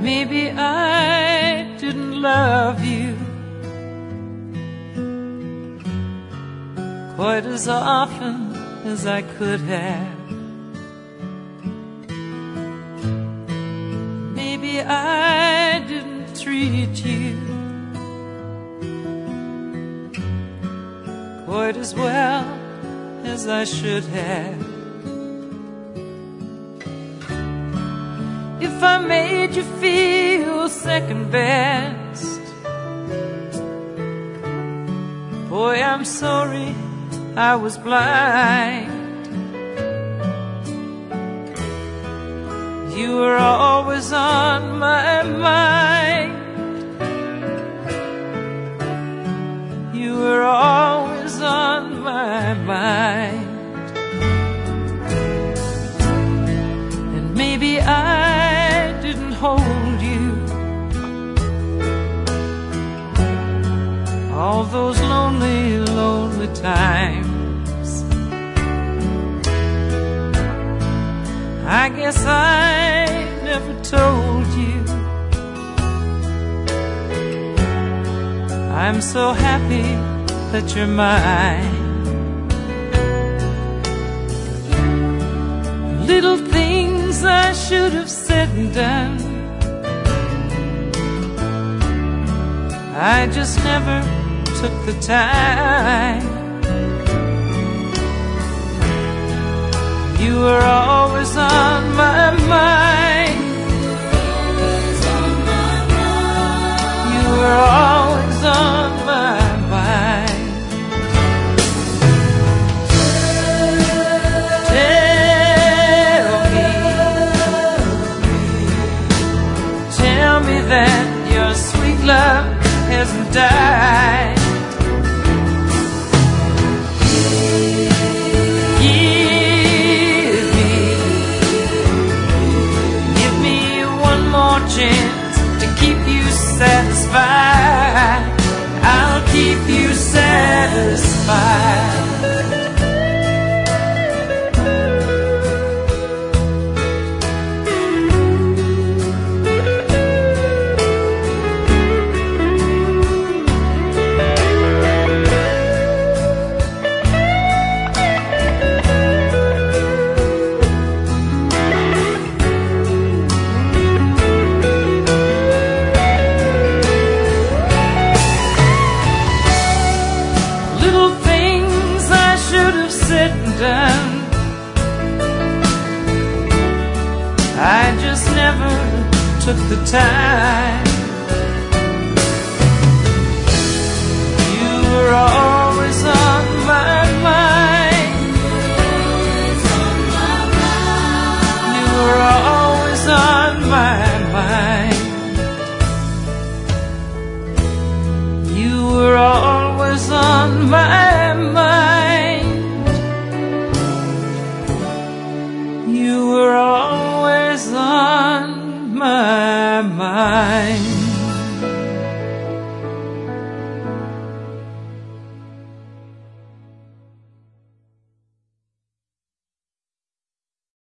Maybe I didn't love you quite as often as I could have. Maybe I didn't treat you quite as well as I should have. If I made you feel second best, boy, I'm sorry I was blind. You were always on my mind. You were always on my mind. And maybe I didn't hold you all those lonely, lonely times. I guess I never told you I'm so happy that you're mine. Little things I should have said and done, I just never took the time. You were always on my mind. You were always on my mind. Tell me that your sweet love hasn't died. Give me one more chance to keep you satisfied. I'll keep you satisfied. Done. I just never took the time. You were always on my mind. You were always on my mind. You were always on my mind. You were always on my mind.